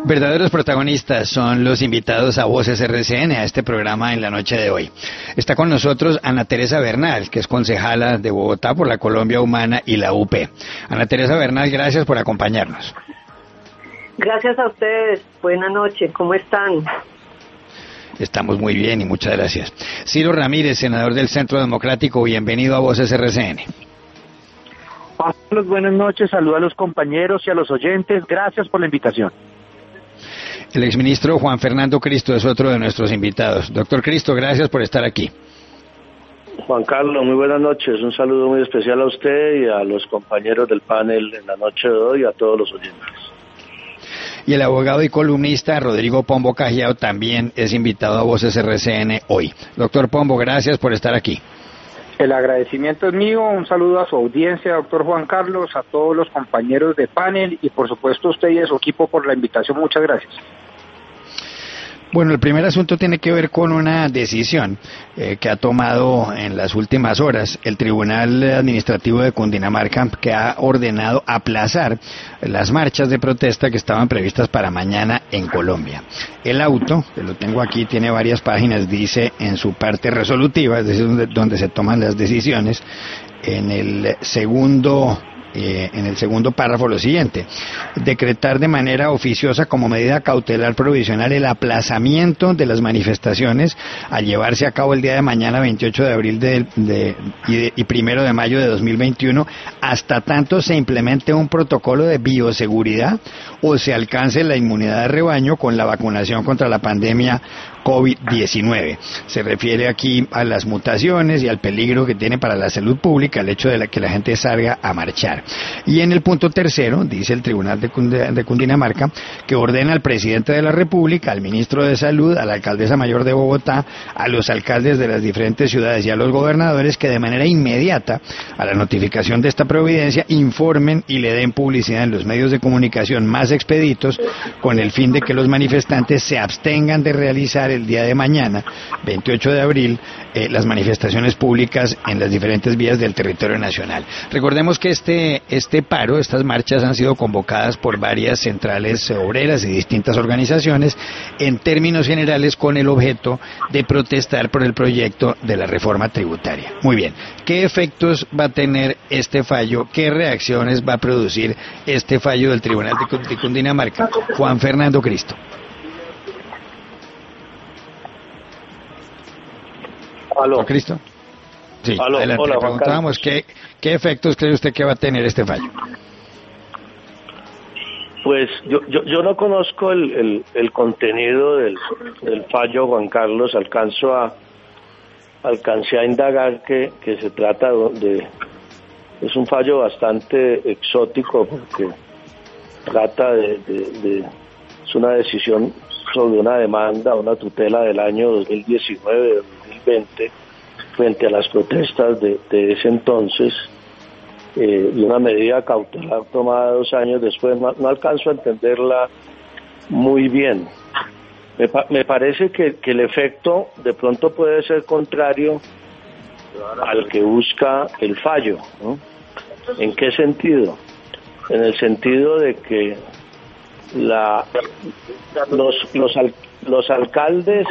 Verdaderos protagonistas son los invitados a Voces RCN, a este programa en la noche de hoy. Está con nosotros Ana Teresa Bernal, que es concejala de Bogotá por la Colombia Humana y la UP. Ana Teresa Bernal, gracias por acompañarnos. Gracias a ustedes. Buenas noches. ¿Cómo están? Estamos muy bien y muchas gracias. Ciro Ramírez, senador del Centro Democrático, bienvenido a Voces RCN. Juan Carlos, buenas noches. Saludos a los compañeros y a los oyentes. Gracias por la invitación. El exministro Juan Fernando Cristo es otro de nuestros invitados. Doctor Cristo, gracias por estar aquí. Juan Carlos, muy buenas noches. Un saludo muy especial a usted y a los compañeros del panel en la noche de hoy y a todos los oyentes. Y el abogado y columnista Rodrigo Pombo Cajiao también es invitado a Voces RCN hoy. Doctor Pombo, gracias por estar aquí. El agradecimiento es mío. Un saludo a su audiencia, doctor Juan Carlos, a todos los compañeros de panel y por supuesto a usted y a su equipo por la invitación. Muchas gracias. Bueno, el primer asunto tiene que ver con una decisión que ha tomado en las últimas horas el Tribunal Administrativo de Cundinamarca, que ha ordenado aplazar las marchas de protesta que estaban previstas para mañana en Colombia. El auto, que lo tengo aquí, tiene varias páginas, dice en su parte resolutiva, es decir, donde se toman las decisiones, en el segundo párrafo lo siguiente: decretar de manera oficiosa como medida cautelar provisional el aplazamiento de las manifestaciones a llevarse a cabo el día de mañana 28 de abril y 1 de mayo de 2021 hasta tanto se implemente un protocolo de bioseguridad o se alcance la inmunidad de rebaño con la vacunación contra la pandemia COVID-19. Se refiere aquí a las mutaciones y al peligro que tiene para la salud pública el hecho de que la gente salga a marchar. Y en el punto tercero, dice el Tribunal de Cundinamarca, que ordena al presidente de la República, al ministro de Salud, a la alcaldesa mayor de Bogotá, a los alcaldes de las diferentes ciudades y a los gobernadores que de manera inmediata a la notificación de esta providencia informen y le den publicidad en los medios de comunicación más expeditos con el fin de que los manifestantes se abstengan de realizar el día de mañana, 28 de abril, las manifestaciones públicas en las diferentes vías del territorio nacional. Recordemos que este paro, estas marchas han sido convocadas por varias centrales obreras y distintas organizaciones, en términos generales con el objeto de protestar por el proyecto de la reforma tributaria. Muy bien, ¿qué efectos va a tener este fallo? ¿Qué reacciones va a producir este fallo del Tribunal de Cundinamarca? Juan Fernando Cristo. ¿Aló? ¿Cristo? Sí, ¿Aló? adelante. Hola, Le preguntábamos ¿qué efectos cree usted que va a tener este fallo? Pues yo no conozco el contenido del fallo, Juan Carlos. Alcancé a indagar que se trata es un fallo bastante exótico porque trata es una decisión sobre una demanda, una tutela del año 2019-2020 frente a las protestas de ese entonces, y una medida cautelar tomada 2 años después. No alcanzo a entenderla muy bien. Me parece que el efecto de pronto puede ser contrario al que busca el fallo, ¿no? ¿En qué sentido? En el sentido de que los alcaldes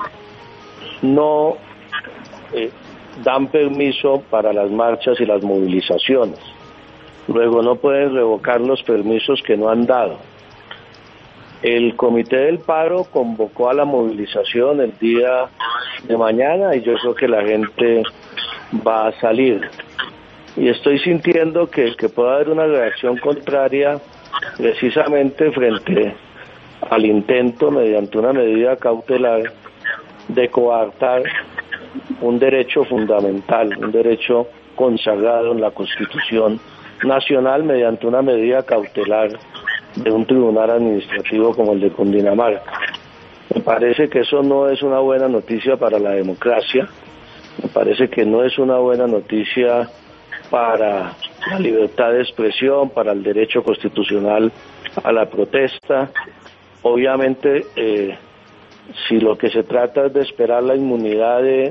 no dan permiso para las marchas y las movilizaciones. Luego no pueden revocar los permisos que no han dado. El Comité del Paro convocó a la movilización el día de mañana y yo creo que la gente va a salir. Y estoy sintiendo que puede haber una reacción contraria precisamente frente al intento, mediante una medida cautelar, de coartar un derecho fundamental, un derecho consagrado en la Constitución Nacional mediante una medida cautelar de un tribunal administrativo como el de Cundinamarca. Me parece que eso no es una buena noticia para la democracia, me parece que no es una buena noticia para la libertad de expresión, para el derecho constitucional a la protesta. Obviamente, si lo que se trata es de esperar la inmunidad de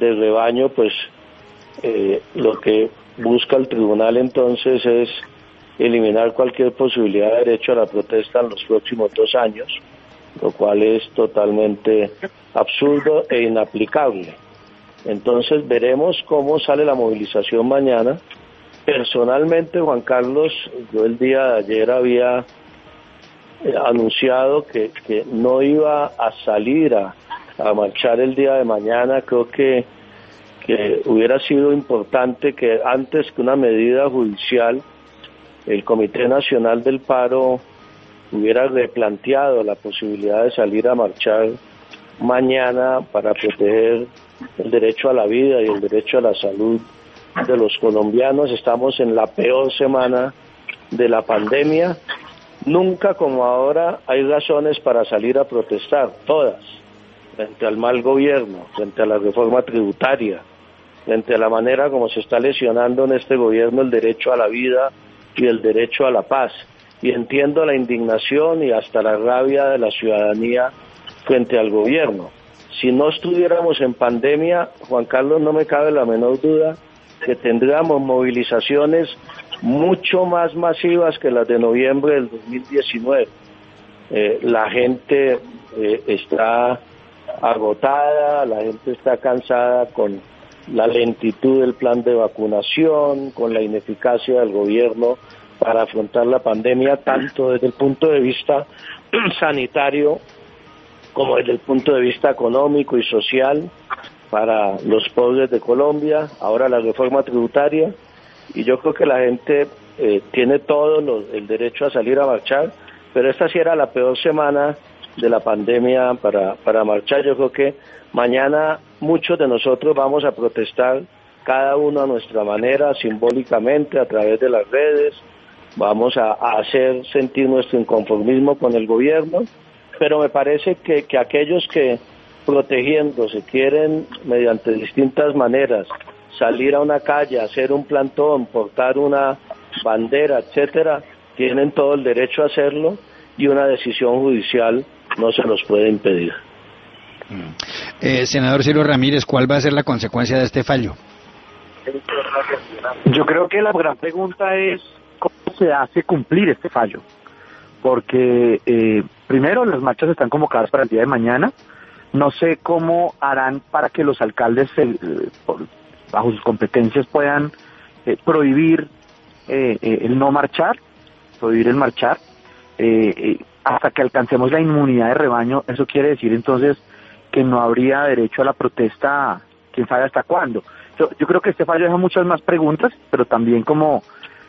rebaño, pues lo que busca el tribunal entonces es eliminar cualquier posibilidad de derecho a la protesta en los próximos 2 años, lo cual es totalmente absurdo e inaplicable. Entonces veremos cómo sale la movilización mañana. Personalmente, Juan Carlos, yo el día de ayer había anunciado que no iba a salir a marchar el día de mañana. Creo que hubiera sido importante que antes que una medida judicial, el Comité Nacional del Paro hubiera replanteado la posibilidad de salir a marchar mañana para proteger el derecho a la vida y el derecho a la salud de los colombianos. Estamos en la peor semana de la pandemia. Nunca como ahora hay razones para salir a protestar, todas, frente al mal gobierno, frente a la reforma tributaria, frente a la manera como se está lesionando en este gobierno el derecho a la vida y el derecho a la paz. Y entiendo la indignación y hasta la rabia de la ciudadanía frente al gobierno. Si no estuviéramos en pandemia, Juan Carlos, no me cabe la menor duda que tendríamos movilizaciones mucho más masivas que las de noviembre del 2019. La gente está agotada, la gente está cansada con la lentitud del plan de vacunación, con la ineficacia del gobierno para afrontar la pandemia, tanto desde el punto de vista sanitario como desde el punto de vista económico y social para los pobres de Colombia, ahora la reforma tributaria, y yo creo que la gente tiene todo el derecho a salir a marchar, pero esta sí era la peor semana de la pandemia para marchar. Yo creo que mañana muchos de nosotros vamos a protestar, cada uno a nuestra manera, simbólicamente, a través de las redes. Vamos a hacer sentir nuestro inconformismo con el gobierno, pero me parece que aquellos que protegiéndose quieren mediante distintas maneras salir a una calle, hacer un plantón, portar una bandera, etcétera, tienen todo el derecho a hacerlo y una decisión judicial no se los puede impedir. Senador Ciro Ramírez, ¿cuál va a ser la consecuencia de este fallo? Yo creo que la gran pregunta es cómo se hace cumplir este fallo, porque primero las marchas están convocadas para el día de mañana. No sé cómo harán para que los alcaldes bajo sus competencias puedan prohibir el no marchar, prohibir el marchar hasta que alcancemos la inmunidad de rebaño. Eso quiere decir entonces que no habría derecho a la protesta, quién sabe hasta cuándo. Yo creo que este fallo deja muchas más preguntas, pero también como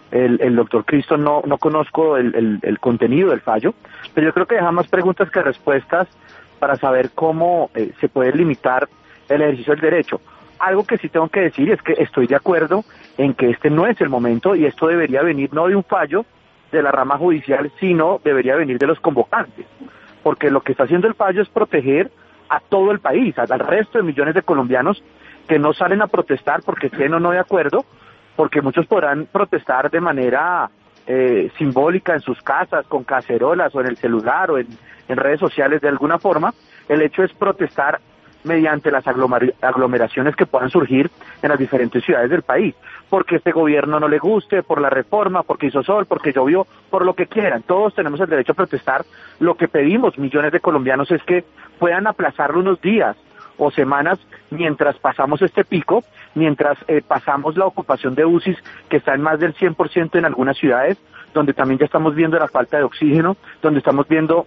el doctor Cristo no conozco el contenido del fallo, pero yo creo que deja más preguntas que respuestas para saber cómo se puede limitar el ejercicio del derecho. Algo que sí tengo que decir es que estoy de acuerdo en que este no es el momento y esto debería venir no de un fallo de la rama judicial, sino debería venir de los convocantes, porque lo que está haciendo el fallo es proteger a todo el país, al resto de millones de colombianos que no salen a protestar porque estén o no de acuerdo, porque muchos podrán protestar de manera simbólica en sus casas, con cacerolas o en el celular o en redes sociales de alguna forma. El hecho es protestar mediante las aglomeraciones que puedan surgir en las diferentes ciudades del país, porque este gobierno no le guste, por la reforma, porque hizo sol, porque llovió, por lo que quieran. Todos tenemos el derecho a protestar. Lo que pedimos millones de colombianos es que puedan aplazarlo unos días o semanas mientras pasamos este pico, mientras pasamos la ocupación de UCIs que está en más del 100% en algunas ciudades, donde también ya estamos viendo la falta de oxígeno, donde estamos viendo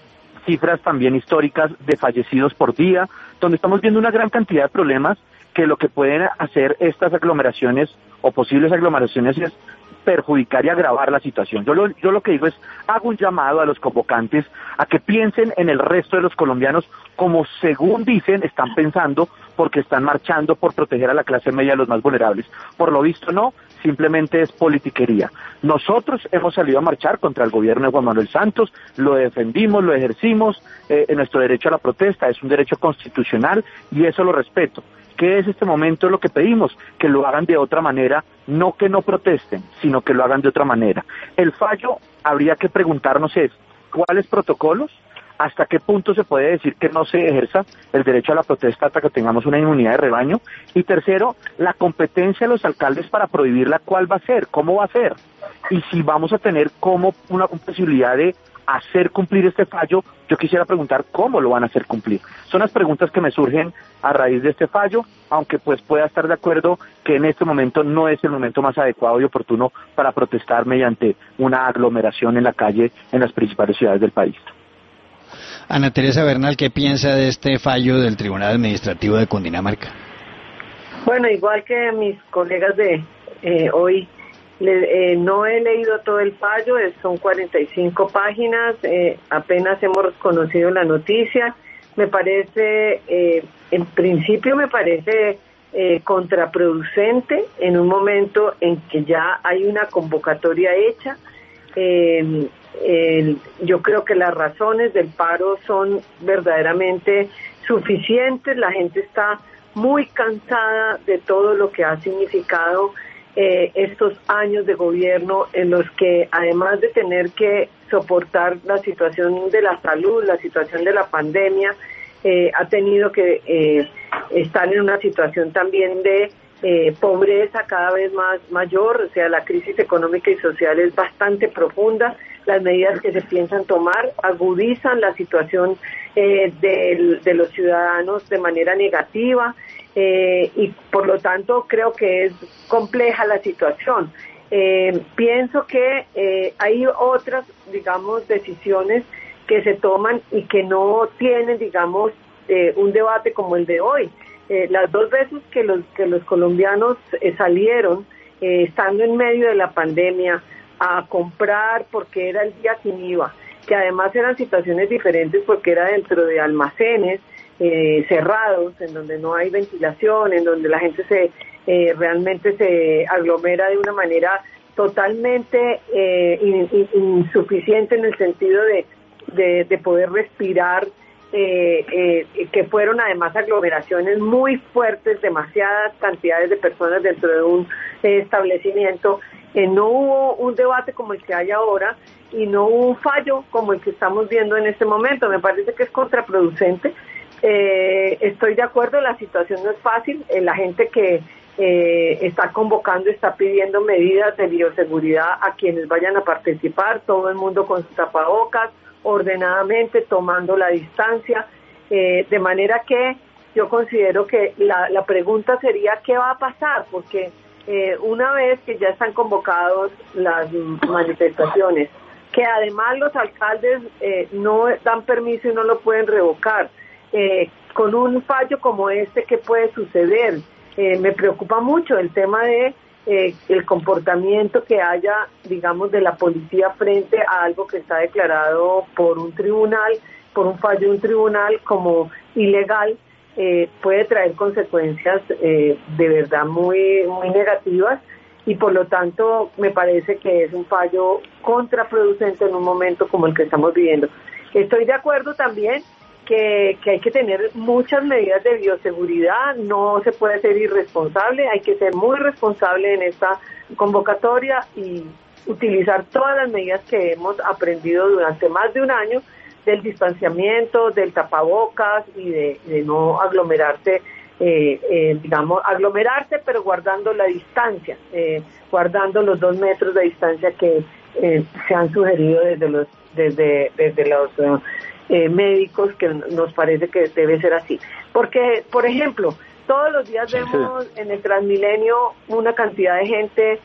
cifras también históricas de fallecidos por día, donde estamos viendo una gran cantidad de problemas que lo que pueden hacer estas aglomeraciones o posibles aglomeraciones es perjudicar y agravar la situación. Yo lo que digo es, hago un llamado a los convocantes a que piensen en el resto de los colombianos como según dicen están pensando, porque están marchando por proteger a la clase media, a los más vulnerables. Por lo visto no, simplemente es politiquería. Nosotros hemos salido a marchar contra el gobierno de Juan Manuel Santos, lo defendimos, lo ejercimos, nuestro derecho a la protesta es un derecho constitucional y eso lo respeto. ¿Qué es este momento? Lo que pedimos, que lo hagan de otra manera, no que no protesten, sino que lo hagan de otra manera. El fallo, habría que preguntarnos es, ¿cuáles protocolos ¿Hasta qué punto se puede decir que no se ejerza el derecho a la protesta hasta que tengamos una inmunidad de rebaño? Y tercero, la competencia de los alcaldes para prohibirla, ¿cuál va a ser? ¿Cómo va a ser? Y si vamos a tener como una posibilidad de hacer cumplir este fallo, yo quisiera preguntar cómo lo van a hacer cumplir. Son las preguntas que me surgen a raíz de este fallo, aunque pues pueda estar de acuerdo que en este momento no es el momento más adecuado y oportuno para protestar mediante una aglomeración en la calle en las principales ciudades del país. Ana Teresa Bernal, ¿qué piensa de este fallo del Tribunal Administrativo de Cundinamarca? Bueno, igual que mis colegas de hoy, no he leído todo el fallo, son 45 páginas, apenas hemos conocido la noticia. Me parece, en principio me parece contraproducente en un momento en que ya hay una convocatoria hecha. Yo creo que las razones del paro son verdaderamente suficientes. La gente está muy cansada de todo lo que ha significado estos años de gobierno en los que, además de tener que soportar la situación de la salud, la situación de la pandemia, ha tenido que estar en una situación también de pobreza cada vez más mayor. O sea, la crisis económica y social es bastante profunda. Las medidas que se piensan tomar agudizan la situación de los ciudadanos de manera negativa, y por lo tanto creo que es compleja la situación. Pienso que hay otras, digamos, decisiones que se toman y que no tienen, digamos, un debate como el de hoy. Las dos veces que los colombianos salieron, estando en medio de la pandemia, a comprar porque era el día sin IVA, que además eran situaciones diferentes porque era dentro de almacenes cerrados, en donde no hay ventilación, en donde la gente realmente se aglomera de una manera totalmente insuficiente en el sentido de poder respirar, que fueron además aglomeraciones muy fuertes, demasiadas cantidades de personas dentro de un establecimiento. No hubo un debate como el que hay ahora y no hubo un fallo como el que estamos viendo en este momento. Me parece que es contraproducente. Estoy de acuerdo, la situación no es fácil. La gente que está convocando está pidiendo medidas de bioseguridad a quienes vayan a participar, todo el mundo con sus tapabocas, ordenadamente, tomando la distancia, de manera que yo considero que la pregunta sería ¿qué va a pasar? Porque una vez que ya están convocados las manifestaciones, que además los alcaldes no dan permiso y no lo pueden revocar, con un fallo como este, ¿qué puede suceder? Me preocupa mucho el tema de el comportamiento que haya, digamos, de la policía frente a algo que está declarado por un tribunal, por un fallo de un tribunal como ilegal. Puede traer consecuencias de verdad muy, muy negativas, y por lo tanto me parece que es un fallo contraproducente en un momento como el que estamos viviendo. Estoy de acuerdo también que hay que tener muchas medidas de bioseguridad, no se puede ser irresponsable, hay que ser muy responsable en esta convocatoria y utilizar todas las medidas que hemos aprendido durante más de un año, del distanciamiento, del tapabocas y de no aglomerarse, digamos, aglomerarse pero guardando la distancia, guardando los 2 metros de distancia que se han sugerido desde los médicos, que nos parece que debe ser así. Porque, por ejemplo, todos los días vemos en el Transmilenio una cantidad de gente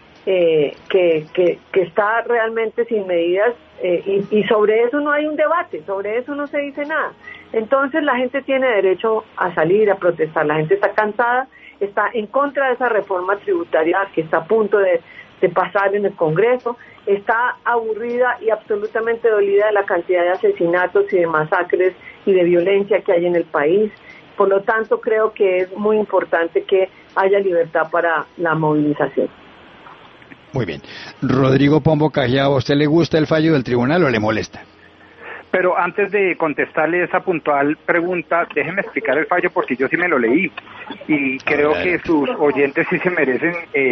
que está realmente sin medidas, y sobre eso no hay un debate, sobre eso no se dice nada. Entonces la gente tiene derecho a salir a protestar, la gente está cansada, está en contra de esa reforma tributaria que está a punto de pasar en el Congreso, está aburrida y absolutamente dolida de la cantidad de asesinatos y de masacres y de violencia que hay en el país. Por lo tanto, creo que es muy importante que haya libertad para la movilización. Muy bien. Rodrigo Pombo Cajiao, ¿a usted le gusta el fallo del tribunal o le molesta? Pero antes de contestarle esa puntual pregunta, déjeme explicar el fallo porque yo sí me lo leí y creo que sus oyentes sí se merecen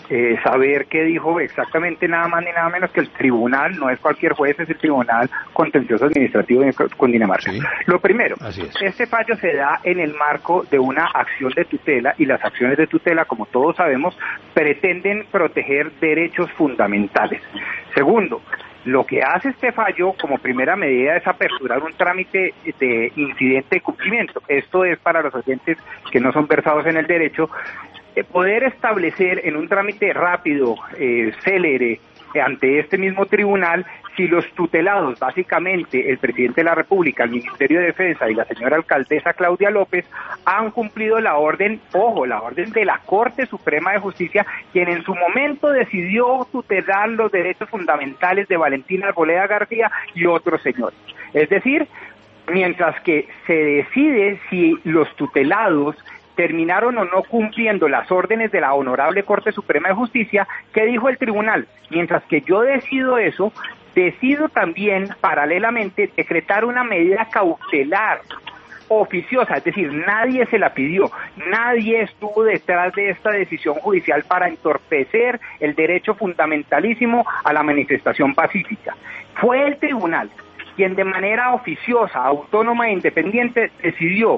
saber qué dijo exactamente nada más ni nada menos que el tribunal, no es cualquier juez, es el Tribunal Contencioso Administrativo de Cundinamarca. Sí. Lo primero, Es. este fallo se da en el marco de una acción de tutela, y las acciones de tutela, como todos sabemos, pretenden proteger derechos fundamentales. Segundo, lo que hace este fallo como primera medida es aperturar un trámite de incidente de cumplimiento. Esto es para los oyentes que no son versados en el derecho, poder establecer en un trámite rápido, célere, ante este mismo tribunal, si los tutelados, básicamente el presidente de la República, el Ministerio de Defensa y la señora alcaldesa Claudia López, han cumplido la orden, la orden de la Corte Suprema de Justicia, quien en su momento decidió tutelar los derechos fundamentales de Valentina Arboleda García y otros señores. Es decir, mientras que se decide si los tutelados terminaron o no cumpliendo las órdenes de la Honorable Corte Suprema de Justicia, ¿qué dijo el tribunal? Mientras que yo decido eso, decido también paralelamente decretar una medida cautelar oficiosa, es decir, nadie se la pidió, nadie estuvo detrás de esta decisión judicial para entorpecer el derecho fundamentalísimo a la manifestación pacífica. Fue el tribunal quien de manera oficiosa, autónoma e independiente decidió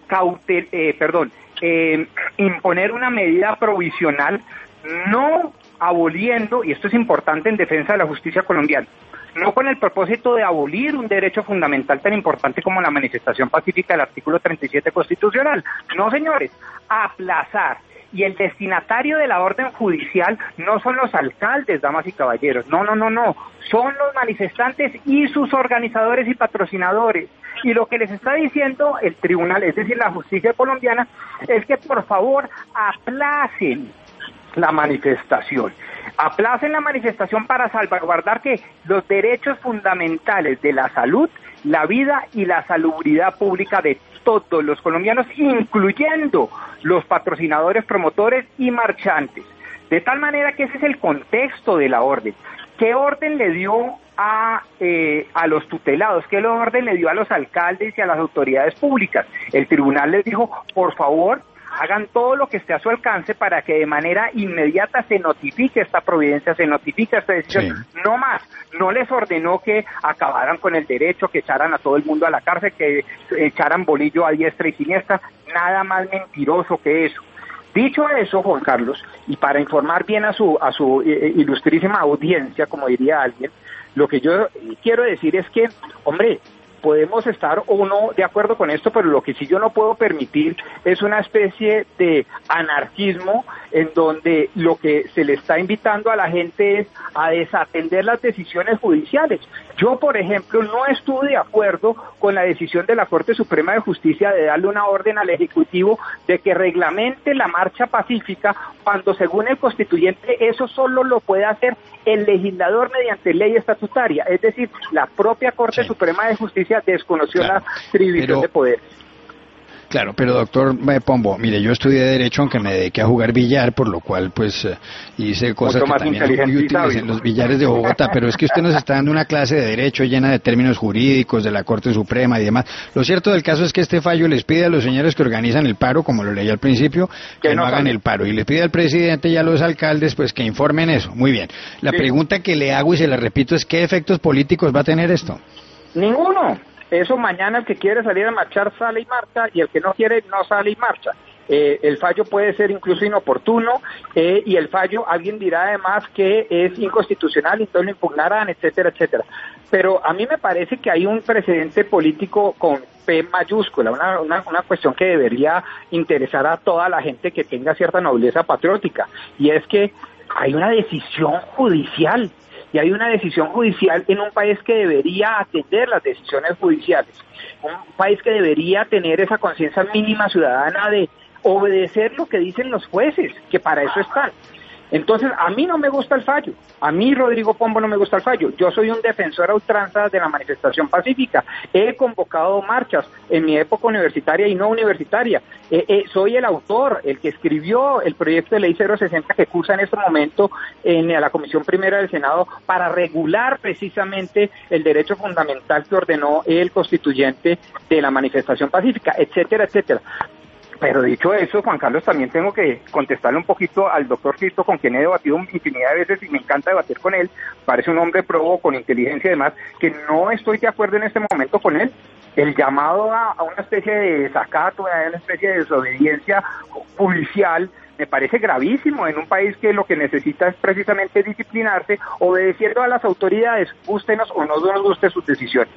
imponer una medida provisional, no aboliendo, y esto es importante en defensa de la justicia colombiana, no con el propósito de abolir un derecho fundamental tan importante como la manifestación pacífica del artículo 37 constitucional, no señores, aplazar. Y el destinatario de la orden judicial no son los alcaldes, damas y caballeros, no, son los manifestantes y sus organizadores y patrocinadores. Y lo que les está diciendo el tribunal, es decir, la justicia colombiana, es que por favor aplacen la manifestación. Aplacen la manifestación para salvaguardar que los derechos fundamentales de la salud, la vida y la salubridad pública de todos los colombianos, incluyendo los patrocinadores, promotores y marchantes. De tal manera que ese es el contexto de la orden. ¿Qué orden le dio a los tutelados? ¿Qué orden le dio a los alcaldes y a las autoridades públicas? El tribunal les dijo, por favor, hagan todo lo que esté a su alcance para que de manera inmediata se notifique esta providencia, se notifique esta decisión. Sí. No más, no les ordenó que acabaran con el derecho, que echaran a todo el mundo a la cárcel, que echaran bolillo a diestra y siniestra, nada más mentiroso que eso. Dicho eso, Juan Carlos, y para informar bien a su ilustrísima audiencia, como diría alguien, lo que yo quiero decir es que, hombre, podemos estar o no de acuerdo con esto, pero lo que sí yo no puedo permitir es una especie de anarquismo en donde lo que se le está invitando a la gente es a desatender las decisiones judiciales. Yo, por ejemplo, no estuve de acuerdo con la decisión de la Corte Suprema de Justicia de darle una orden al Ejecutivo de que reglamente la marcha pacífica, cuando según el constituyente eso solo lo puede hacer el legislador mediante ley estatutaria, es decir, la propia Corte Suprema de Justicia desconoció la atribución de poder. Claro, pero doctor Pombo, mire, yo estudié Derecho aunque me dediqué a jugar billar, por lo cual pues hice cosas que también son muy útiles en los billares de Bogotá, pero es que usted nos está dando una clase de Derecho llena de términos jurídicos de la Corte Suprema y demás. Lo cierto del caso es que este fallo les pide a los señores que organizan el paro, como lo leí al principio, que no hagan el paro, y les pide al presidente y a los alcaldes pues que informen eso. Muy bien. La pregunta que le hago y se la repito es ¿qué efectos políticos va a tener esto? Ninguno. Eso mañana el que quiere salir a marchar sale y marcha, y el que no quiere no sale y marcha. El fallo puede ser incluso inoportuno, y el fallo, alguien dirá además que es inconstitucional y entonces lo impugnarán, etcétera, etcétera. Pero a mí me parece que hay un precedente político con P mayúscula, una cuestión que debería interesar a toda la gente que tenga cierta nobleza patriótica, y es que hay una decisión judicial. Y hay una decisión judicial en un país que debería atender las decisiones judiciales, un país que debería tener esa conciencia mínima ciudadana de obedecer lo que dicen los jueces, que para eso están. Entonces, a mí no me gusta el fallo, a mí, Rodrigo Pombo, no me gusta el fallo. Yo soy un defensor a ultranza de la manifestación pacífica, he convocado marchas en mi época universitaria y no universitaria, soy el autor, el que escribió el proyecto de ley 060 que cursa en este momento en la Comisión Primera del Senado para regular precisamente el derecho fundamental que ordenó el constituyente de la manifestación pacífica, etcétera, etcétera. Pero dicho eso, Juan Carlos, también tengo que contestarle un poquito al doctor Cristo, con quien he debatido infinidad de veces y me encanta debatir con él. Parece un hombre probo, con inteligencia y demás, que no estoy de acuerdo en este momento con él. El llamado a una especie de desacato, a una especie de desobediencia judicial, me parece gravísimo en un país que lo que necesita es precisamente disciplinarse, obedeciendo a las autoridades, gústenos o no nos guste sus decisiones.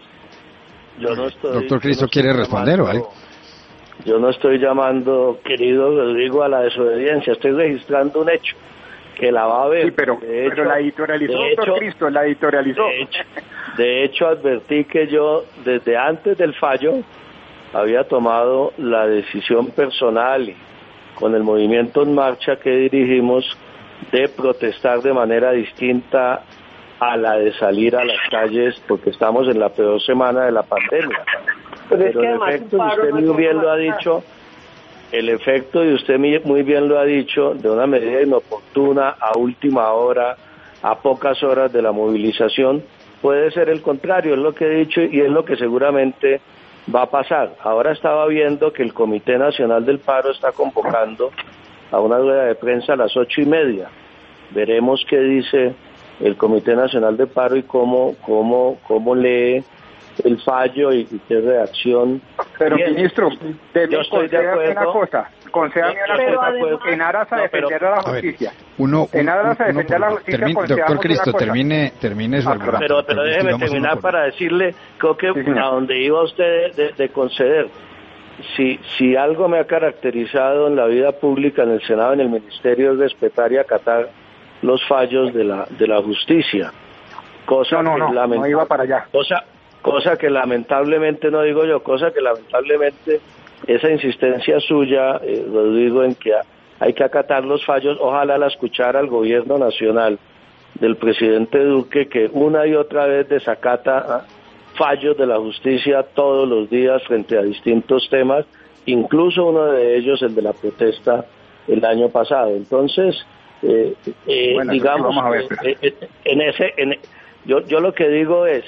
Doctor Cristo, ¿quiere responder o algo? Yo no estoy llamando, querido Rodrigo, a la desobediencia, estoy registrando un hecho, que la va a ver. Sí, pero la editorializó, doctor Cristo, la editorializó. De hecho, advertí que yo, desde antes del fallo, había tomado la decisión personal y con el movimiento En Marcha que dirigimos de protestar de manera distinta a la de salir a las calles, porque estamos en la peor semana de la pandemia. Pero es que además el efecto, usted muy bien lo ha dicho, el efecto, y usted muy bien lo ha dicho, de una medida inoportuna, a última hora, a pocas horas de la movilización, puede ser el contrario, es lo que he dicho y es lo que seguramente va a pasar. Ahora estaba viendo que el Comité Nacional del Paro está convocando a una rueda de prensa a las 8:30. Veremos qué dice el Comité Nacional del Paro y cómo lee el fallo y qué reacción. Pero bien, ministro, yo estoy de acuerdo. Concédame una cosa, en aras a defender a la justicia. En aras a defender a la justicia, doctor Cristo, termine su argumento. Pero déjeme terminar para decirle, creo que a donde iba usted de conceder. Si algo me ha caracterizado en la vida pública, en el Senado, en el Ministerio, es respetar y acatar los fallos de la justicia. No iba para allá. Cosa que lamentablemente, no digo yo, cosa que lamentablemente esa insistencia suya, Rodrigo, en que hay que acatar los fallos, ojalá la escuchara al gobierno nacional del presidente Duque, que una y otra vez desacata fallos de la justicia todos los días frente a distintos temas, incluso uno de ellos, el de la protesta el año pasado. Entonces, digamos, vamos a ver. Yo lo que digo es,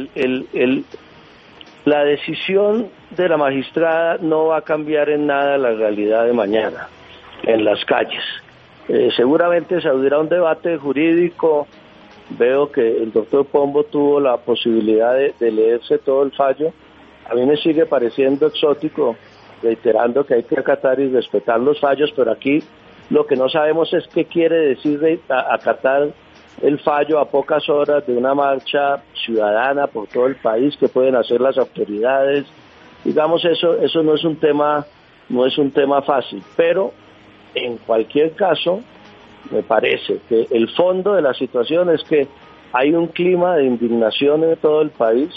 la decisión de la magistrada no va a cambiar en nada la realidad de mañana en las calles. Seguramente se abrirá un debate jurídico. Veo que el doctor Pombo tuvo la posibilidad de leerse todo el fallo. A mí me sigue pareciendo exótico, reiterando que hay que acatar y respetar los fallos, pero aquí lo que no sabemos es qué quiere decir acatar el fallo a pocas horas de una marcha ciudadana por todo el país, que pueden hacer las autoridades. Digamos, eso no es un tema fácil, pero en cualquier caso me parece que el fondo de la situación es que hay un clima de indignación en todo el país.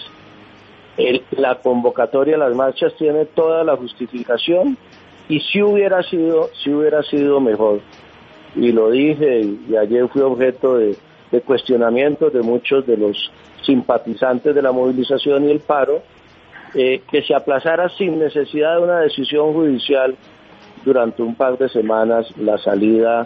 La convocatoria a las marchas tiene toda la justificación, y si hubiera sido mejor, y lo dije, y ayer fui objeto de cuestionamientos de muchos de los simpatizantes de la movilización y el paro, que se aplazara sin necesidad de una decisión judicial durante un par de semanas la salida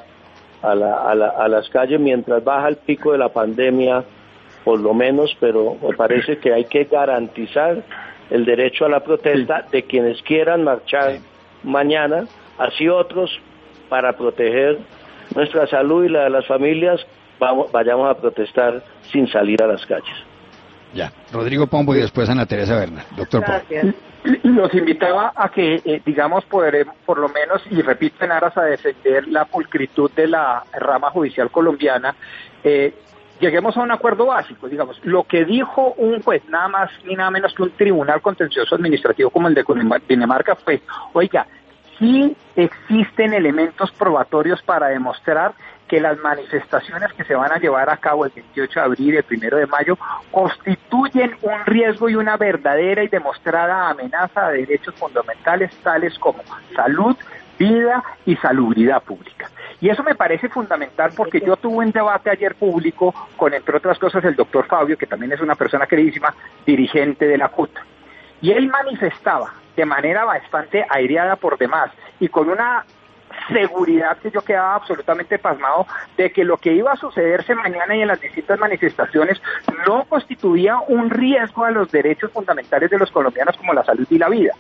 a las calles mientras baja el pico de la pandemia, por lo menos, pero me parece que hay que garantizar el derecho a la protesta de quienes quieran marchar mañana, así otros, para proteger nuestra salud y la de las familias, vayamos a protestar sin salir a las calles. Ya, Rodrigo Pombo y después Ana Teresa Bernal. Doctor Pombo. Los invitaba a que, digamos, por lo menos, y repito, en aras a defender la pulcritud de la rama judicial colombiana, lleguemos a un acuerdo básico. Digamos, lo que dijo un juez, nada más ni nada menos que un tribunal contencioso administrativo como el de Dinamarca, fue, oiga, sí existen elementos probatorios para demostrar que las manifestaciones que se van a llevar a cabo el 28 de abril y el 1 de mayo constituyen un riesgo y una verdadera y demostrada amenaza de derechos fundamentales tales como salud, vida y salubridad pública. Y eso me parece fundamental porque yo tuve un debate ayer público con, entre otras cosas, el doctor Fabio, que también es una persona queridísima, dirigente de la CUT. Y él manifestaba de manera bastante aireada por demás y con una seguridad que yo quedaba absolutamente pasmado de que lo que iba a sucederse mañana y en las distintas manifestaciones no constituía un riesgo a los derechos fundamentales de los colombianos como la salud y la vida.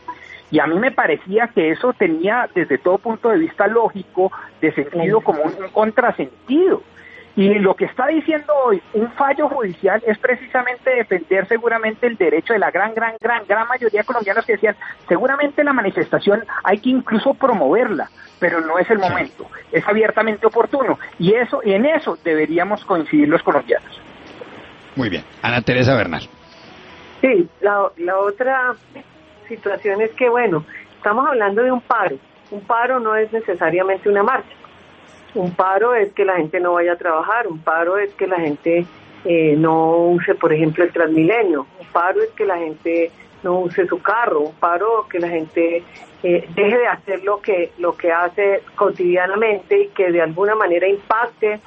Y a mí me parecía que eso tenía, desde todo punto de vista lógico, de sentido común, un contrasentido. Y lo que está diciendo hoy un fallo judicial es precisamente defender seguramente el derecho de la gran mayoría de colombianos que decían, seguramente la manifestación hay que incluso promoverla, pero no es el momento, es abiertamente oportuno, y en eso deberíamos coincidir los colombianos. Muy bien. Ana Teresa Bernal. Sí, la otra situación es que, bueno, estamos hablando de un paro no es necesariamente una marcha. Un paro es que la gente no vaya a trabajar, un paro es que la gente no use, por ejemplo, el Transmilenio, un paro es que la gente no use su carro, un paro que la gente deje de hacer lo que hace cotidianamente y que de alguna manera impacte,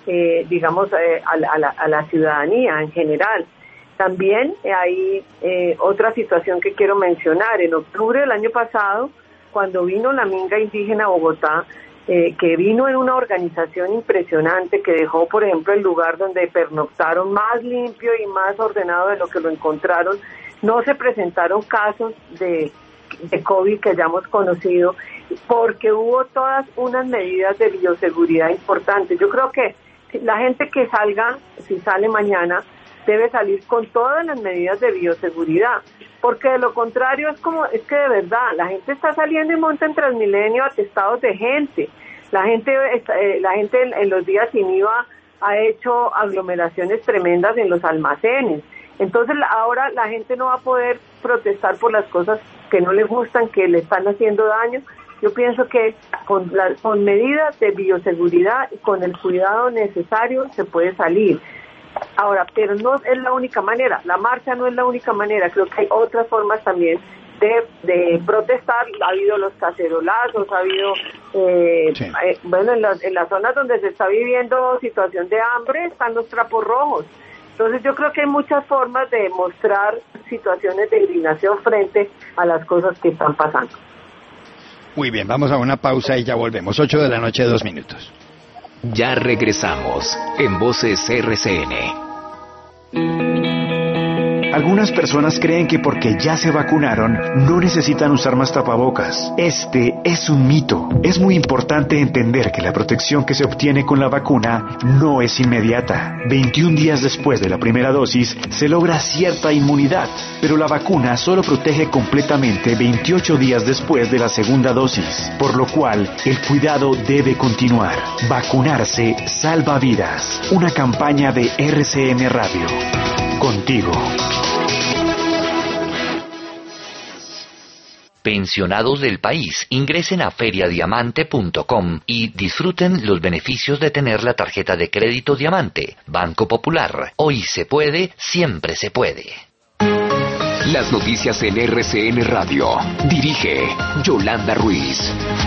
a la ciudadanía en general. También hay otra situación que quiero mencionar. En octubre del año pasado, cuando vino la Minga Indígena a Bogotá, que vino en una organización impresionante que dejó, por ejemplo, el lugar donde pernoctaron más limpio y más ordenado de lo que lo encontraron. No se presentaron casos de COVID que hayamos conocido, porque hubo todas unas medidas de bioseguridad importantes. Yo creo que la gente que salga, si sale mañana, debe salir con todas las medidas de bioseguridad, porque de lo contrario es que de verdad la gente está saliendo y monta en Transmilenio atestados de gente. La gente en los días sin IVA ha hecho aglomeraciones tremendas en los almacenes. Entonces ahora la gente no va a poder protestar por las cosas que no le gustan, que le están haciendo daño. Yo pienso que con medidas de bioseguridad y con el cuidado necesario se puede salir. Ahora, pero no es la única manera, la marcha no es la única manera, creo que hay otras formas también de protestar. Ha habido los cacerolazos, ha habido, en las zonas donde se está viviendo situación de hambre están los trapos rojos. Entonces yo creo que hay muchas formas de mostrar situaciones de indignación frente a las cosas que están pasando. Muy bien, vamos a una pausa y ya volvemos. 8:00 PM, 2 minutos. Ya regresamos en Voces RCN. Algunas personas creen que porque ya se vacunaron no necesitan usar más tapabocas. Este es un mito. Es muy importante entender que la protección que se obtiene con la vacuna no es inmediata. 21 días después de la primera dosis se logra cierta inmunidad, pero la vacuna solo protege completamente 28 días después de la segunda dosis, por lo cual el cuidado debe continuar. Vacunarse salva vidas. Una campaña de RCN Radio. Contigo. Pensionados del país, ingresen a feriadiamante.com y disfruten los beneficios de tener la tarjeta de crédito Diamante. Banco Popular. Hoy se puede, siempre se puede. Las noticias en RCN Radio. Dirige Yolanda Ruiz.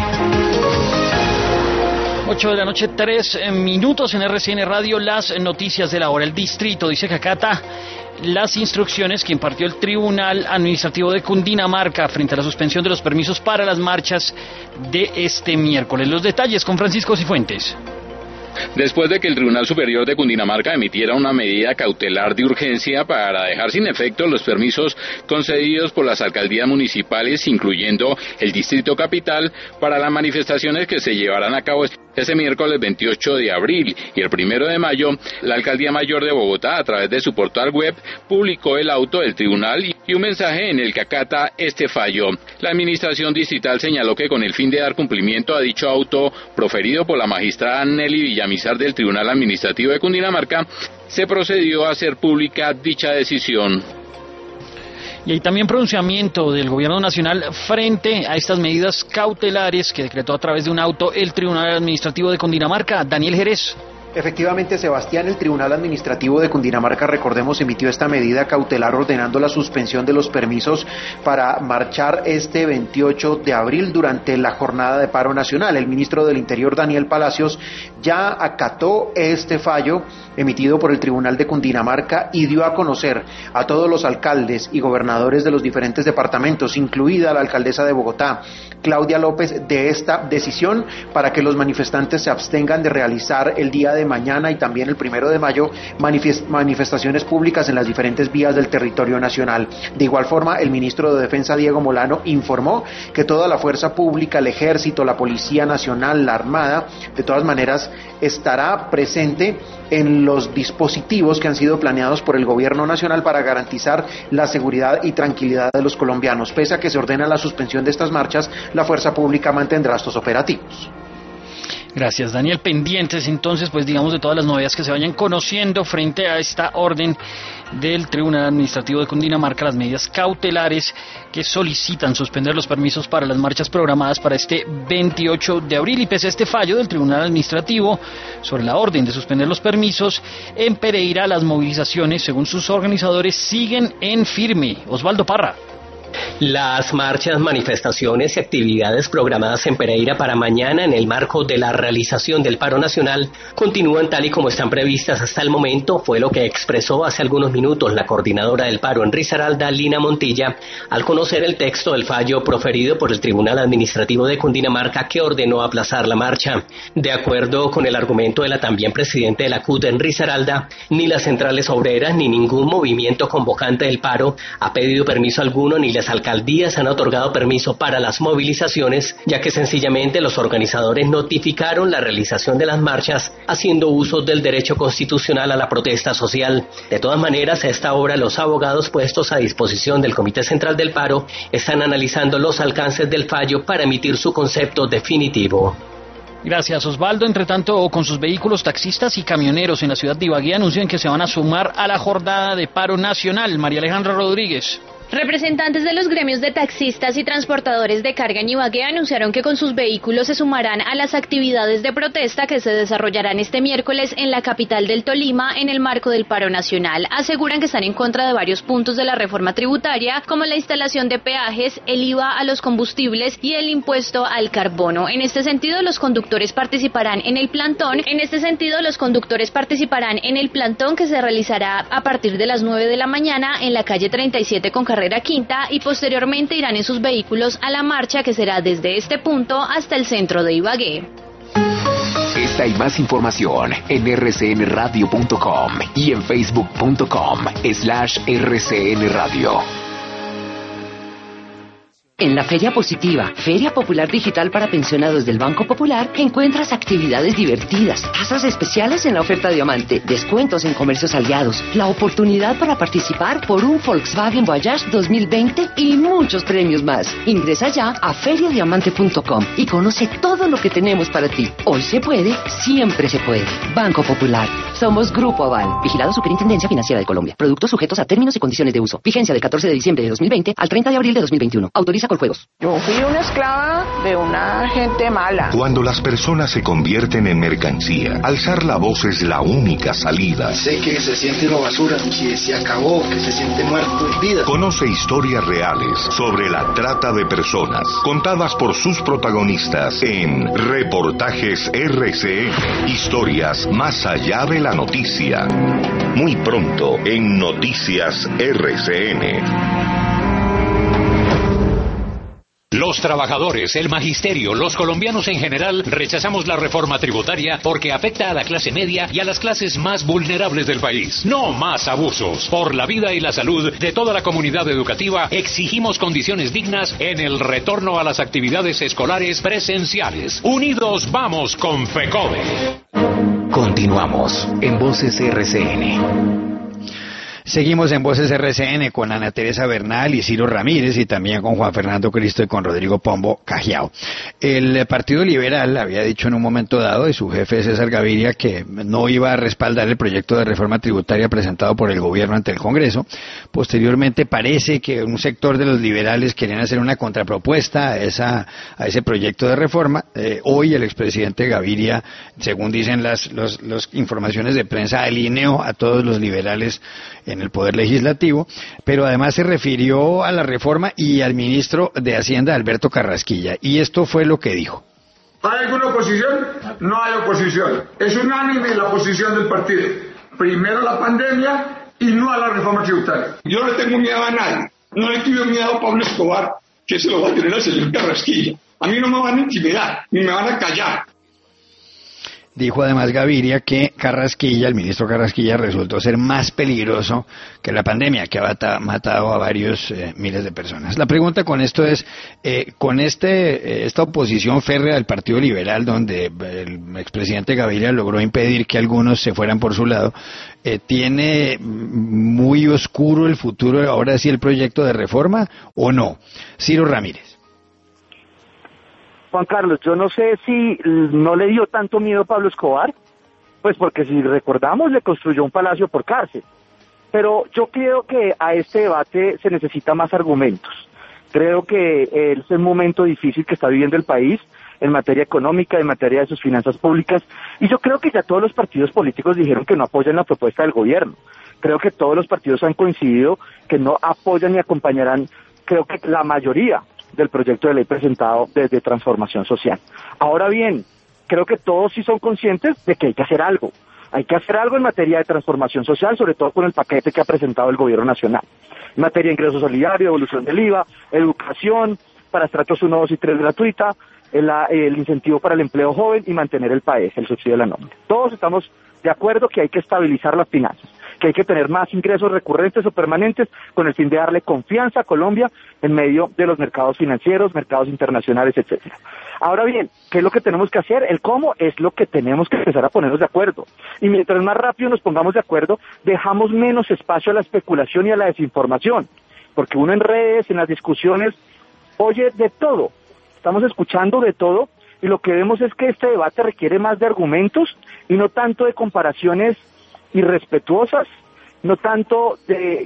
8:00 PM, en RCN Radio, las noticias de la hora. El distrito dice que acata las instrucciones que impartió el Tribunal Administrativo de Cundinamarca frente a la suspensión de los permisos para las marchas de este miércoles. Los detalles con Francisco Cifuentes. Después de que el Tribunal Superior de Cundinamarca emitiera una medida cautelar de urgencia para dejar sin efecto los permisos concedidos por las alcaldías municipales, incluyendo el Distrito Capital, para las manifestaciones que se llevarán a cabo ese miércoles 28 de abril y el 1 de mayo, la Alcaldía Mayor de Bogotá, a través de su portal web, publicó el auto del tribunal y un mensaje en el que acata este fallo. La administración distrital señaló que con el fin de dar cumplimiento a dicho auto proferido por la magistrada Nelly Villamizar del Tribunal Administrativo de Cundinamarca, se procedió a hacer pública dicha decisión. Y hay también pronunciamiento del Gobierno Nacional frente a estas medidas cautelares que decretó a través de un auto el Tribunal Administrativo de Cundinamarca. Daniel Jerez. Efectivamente, Sebastián, el Tribunal Administrativo de Cundinamarca, recordemos, emitió esta medida cautelar ordenando la suspensión de los permisos para marchar este 28 de abril durante la jornada de paro nacional. El ministro del Interior, Daniel Palacios, ya acató este fallo emitido por el Tribunal de Cundinamarca y dio a conocer a todos los alcaldes y gobernadores de los diferentes departamentos, incluida la alcaldesa de Bogotá, Claudia López, de esta decisión para que los manifestantes se abstengan de realizar el día de de mañana y también el 1 de mayo manifestaciones públicas en las diferentes vías del territorio nacional. De igual forma, el ministro de Defensa, Diego Molano, informó que toda la fuerza pública, el Ejército, la Policía Nacional, la Armada, de todas maneras estará presente en los dispositivos que han sido planeados por el gobierno nacional para garantizar la seguridad y tranquilidad de los colombianos. Pese a que se ordena la suspensión de estas marchas, la fuerza pública mantendrá estos operativos. Gracias, Daniel. Pendientes entonces, pues digamos, de todas las novedades que se vayan conociendo frente a esta orden del Tribunal Administrativo de Cundinamarca, las medidas cautelares que solicitan suspender los permisos para las marchas programadas para este 28 de abril. Y pese a este fallo del Tribunal Administrativo sobre la orden de suspender los permisos, en Pereira las movilizaciones, según sus organizadores, siguen en firme. Osvaldo Parra. Las marchas, manifestaciones y actividades programadas en Pereira para mañana en el marco de la realización del paro nacional continúan tal y como están previstas hasta el momento, fue lo que expresó hace algunos minutos la coordinadora del paro en Risaralda, Lina Montilla, al conocer el texto del fallo proferido por el Tribunal Administrativo de Cundinamarca que ordenó aplazar la marcha. De acuerdo con el argumento de la también presidente de la CUT en Risaralda, ni las centrales obreras ni ningún movimiento convocante del paro ha pedido permiso alguno, ni las alcaldías han otorgado permiso para las movilizaciones, ya que sencillamente los organizadores notificaron la realización de las marchas haciendo uso del derecho constitucional a la protesta social. De todas maneras, a esta hora los abogados puestos a disposición del Comité Central del Paro están analizando los alcances del fallo para emitir su concepto definitivo. Gracias, Osvaldo. Entre tanto, con sus vehículos, taxistas y camioneros en la ciudad de Ibagué anuncian que se van a sumar a la jornada de paro nacional. María Alejandra Rodríguez. Representantes de los gremios de taxistas y transportadores de carga en Ibagué anunciaron que con sus vehículos se sumarán a las actividades de protesta que se desarrollarán este miércoles en la capital del Tolima en el marco del paro nacional. Aseguran que están en contra de varios puntos de la reforma tributaria, como la instalación de peajes, el IVA a los combustibles y el impuesto al carbono. En este sentido, los conductores participarán en el plantón. Que se realizará a partir de las 9 de la mañana en la calle 37 con Carrera Quinta, y posteriormente irán en sus vehículos a la marcha que será desde este punto hasta el centro de Ibagué. Esta y más información en rcnradio.com y en facebook.com/rcnradio. En la Feria Positiva, Feria Popular Digital para pensionados del Banco Popular, encuentras actividades divertidas, tasas especiales en la oferta Diamante, descuentos en comercios aliados, la oportunidad para participar por un Volkswagen Voyage 2020 y muchos premios más. Ingresa ya a feriadiamante.com y conoce todo lo que tenemos para ti. Hoy se puede, siempre se puede. Banco Popular. Somos Grupo Aval. Vigilado Superintendencia Financiera de Colombia. Productos sujetos a términos y condiciones de uso. Vigencia del 14 de diciembre de 2020 al 30 de abril de 2021. Autoriza Coljuegos. Yo fui una esclava de una gente mala. Cuando las personas se convierten en mercancía, alzar la voz es la única salida. Sé que se siente una basura, que se acabó, que se siente muerto en vida. Conoce historias reales sobre la trata de personas, contadas por sus protagonistas en Reportajes RCN. Historias más allá de la noticia. Muy pronto en Noticias RCN. Los trabajadores, el magisterio, los colombianos en general rechazamos la reforma tributaria porque afecta a la clase media y a las clases más vulnerables del país. No más abusos. Por la vida y la salud de toda la comunidad educativa exigimos condiciones dignas en el retorno a las actividades escolares presenciales. Unidos vamos con FECODE. Continuamos en Voces RCN. Seguimos en Voces RCN con Ana Teresa Bernal y Ciro Ramírez y también con Juan Fernando Cristo y con Rodrigo Pombo Cajiao. El Partido Liberal había dicho en un momento dado, y su jefe César Gaviria, que no iba a respaldar el proyecto de reforma tributaria presentado por el gobierno ante el Congreso. Posteriormente parece que un sector de los liberales querían hacer una contrapropuesta a ese proyecto de reforma. Hoy el expresidente Gaviria, según dicen las informaciones de prensa, alineó a todos los liberales en el Poder Legislativo, pero además se refirió a la reforma y al ministro de Hacienda, Alberto Carrasquilla, y esto fue lo que dijo. ¿Hay alguna oposición? No hay oposición. Es unánime la posición del partido. Primero la pandemia y no a la reforma tributaria. Yo no le tengo miedo a nadie. No le tuve miedo a Pablo Escobar, que se lo va a tener al señor Carrasquilla. A mí no me van a intimidar, ni me van a callar. Dijo además Gaviria que el ministro Carrasquilla, resultó ser más peligroso que la pandemia, que ha matado a varios miles de personas. La pregunta con esto es, con esta oposición férrea del Partido Liberal, donde el expresidente Gaviria logró impedir que algunos se fueran por su lado, ¿tiene muy oscuro el futuro ahora sí el proyecto de reforma o no? Ciro Ramírez. Juan Carlos, yo no sé si no le dio tanto miedo a Pablo Escobar, pues porque si recordamos le construyó un palacio por cárcel. Pero yo creo que a este debate se necesita más argumentos. Creo que es un momento difícil que está viviendo el país en materia económica, en materia de sus finanzas públicas, y yo creo que ya todos los partidos políticos dijeron que no apoyan la propuesta del gobierno. Creo que todos los partidos han coincidido que no apoyan ni acompañarán, creo que la mayoría del proyecto de ley presentado desde Transformación Social. Ahora bien, creo que todos sí son conscientes de que hay que hacer algo. Hay que hacer algo en materia de transformación social, sobre todo con el paquete que ha presentado el Gobierno Nacional. En materia de ingreso solidario, evolución del IVA, educación, para estratos 1, 2 y 3 gratuita, el incentivo para el empleo joven y mantener el PAES, el subsidio de la nómina. Todos estamos de acuerdo que hay que estabilizar las finanzas, que hay que tener más ingresos recurrentes o permanentes con el fin de darle confianza a Colombia en medio de los mercados financieros, mercados internacionales, etcétera. Ahora bien, ¿qué es lo que tenemos que hacer? El cómo es lo que tenemos que empezar a ponernos de acuerdo. Y mientras más rápido nos pongamos de acuerdo, dejamos menos espacio a la especulación y a la desinformación. Porque uno en redes, en las discusiones, oye de todo. Estamos escuchando de todo y lo que vemos es que este debate requiere más de argumentos y no tanto de comparaciones irrespetuosas, no tanto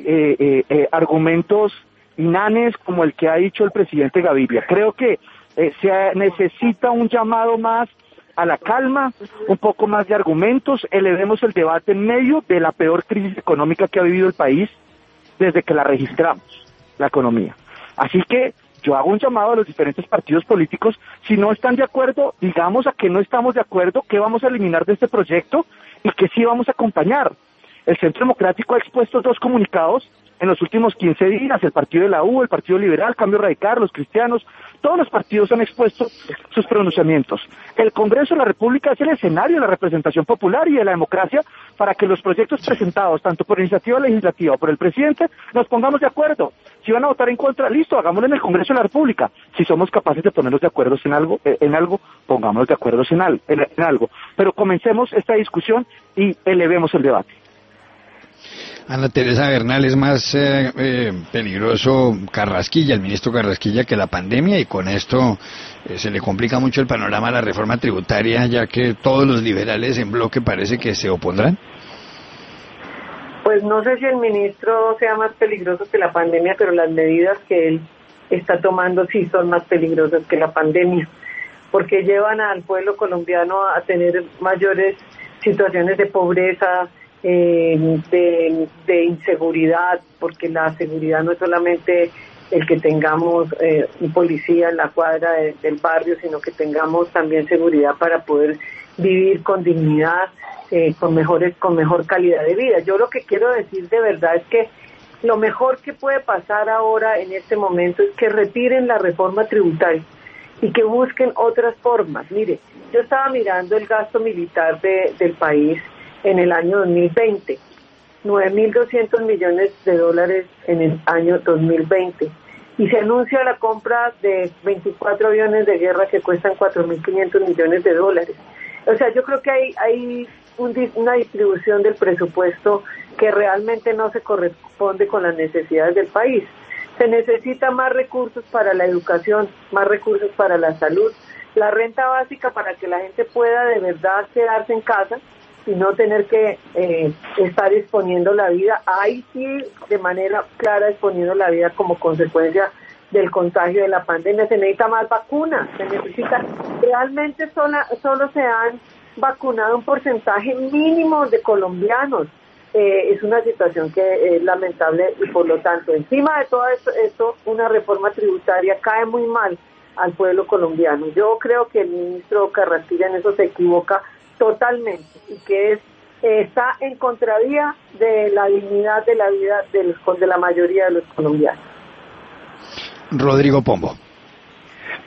de argumentos inanes como el que ha dicho el presidente Gaviria. Creo que se necesita un llamado más a la calma, un poco más de argumentos, elevemos el debate en medio de la peor crisis económica que ha vivido el país desde que la registramos, la economía. Así que yo hago un llamado a los diferentes partidos políticos, si no están de acuerdo, digamos a qué no estamos de acuerdo, qué vamos a eliminar de este proyecto y qué sí vamos a acompañar. El Centro Democrático ha expuesto 2 comunicados en los últimos 15 días, el Partido de la U, el Partido Liberal, Cambio Radical, los cristianos, todos los partidos han expuesto sus pronunciamientos. El Congreso de la República es el escenario de la representación popular y de la democracia para que los proyectos presentados, tanto por iniciativa legislativa o por el presidente, nos pongamos de acuerdo. Si van a votar en contra, listo, hagámoslo en el Congreso de la República. Si somos capaces de ponernos de acuerdo en algo, pongámonos de acuerdo en algo. Pero comencemos esta discusión y elevemos el debate. Ana Teresa Bernal, es más peligroso Carrasquilla, el ministro Carrasquilla, que la pandemia, y con esto se le complica mucho el panorama a la reforma tributaria, ya que todos los liberales en bloque parece que se opondrán. Pues no sé si el ministro sea más peligroso que la pandemia, pero las medidas que él está tomando sí son más peligrosas que la pandemia, porque llevan al pueblo colombiano a tener mayores situaciones de pobreza, de inseguridad, porque la seguridad no es solamente el que tengamos un policía en la cuadra del barrio, sino que tengamos también seguridad para poder vivir con dignidad, con mejor calidad de vida. Yo lo que quiero decir de verdad es que lo mejor que puede pasar ahora en este momento es que retiren la reforma tributaria y que busquen otras formas. Mire, yo estaba mirando el gasto militar del país en el año 2020, 9.200 millones de dólares en el año 2020, y se anuncia la compra de 24 aviones de guerra que cuestan 4.500 millones de dólares. O sea, yo creo que hay una distribución del presupuesto que realmente no se corresponde con las necesidades del país. Se necesita más recursos para la educación, más recursos para la salud, la renta básica para que la gente pueda de verdad quedarse en casa y no tener que estar exponiendo la vida, ahí sí de manera clara exponiendo la vida como consecuencia del contagio de la pandemia. Se necesita más vacunas, se necesita, realmente solo se han vacunado un porcentaje mínimo de colombianos. Es una situación que es lamentable y por lo tanto encima de todo esto una reforma tributaria cae muy mal al pueblo colombiano. Yo creo que el ministro Carrasquilla en eso se equivoca totalmente y que está en contravía de la dignidad de la vida de la mayoría de los colombianos. Rodrigo Pombo.